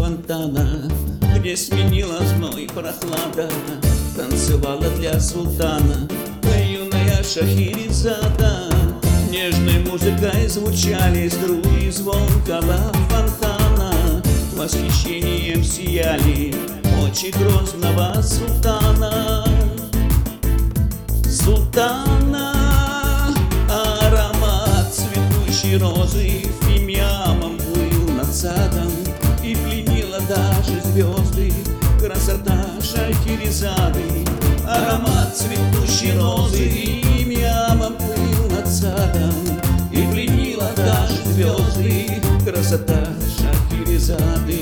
фонтана, где сменила зной прохлада, танцевала для султана юная Шахерезада. Нежной музыкой звучали струи звонкого фонтана, восхищением сияли очи грозного султана. Султана аромат цветущей розы фимиамом плыл над садом, и пленила даже звезды красота Шахерезады. Аромат цветущей розы фимиамом плыл над садом, и пленила даже звезды красота Шахерезады.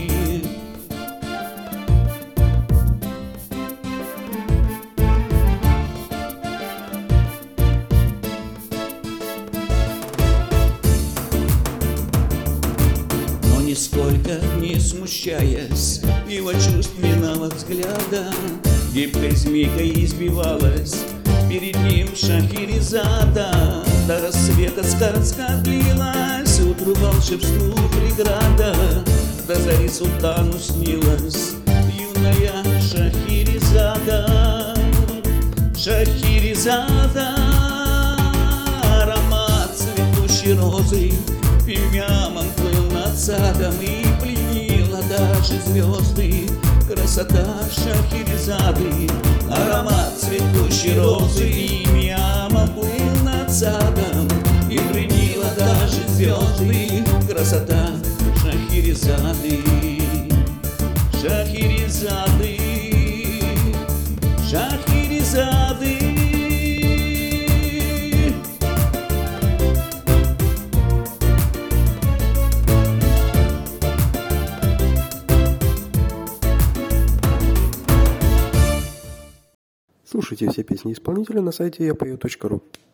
Нисколько не смущаясь его чувственного взгляда, гибкой змейкой избивалась перед ним Шахерезада. До рассвета сказка длилась, утру волшебству преграда, до зари султану снилась юная Шахерезада. Шахерезада аромат цветущей розы фимиамом плыл над садом, и пленила даже звезды красота Шахерезады. Аромат цветущей розы фимиамом плыл над садом, и пленила даже звезды красота Шахерезады. Шахерезады, Шахерезады. Слушайте все песни исполнителя на сайте yapою.ru.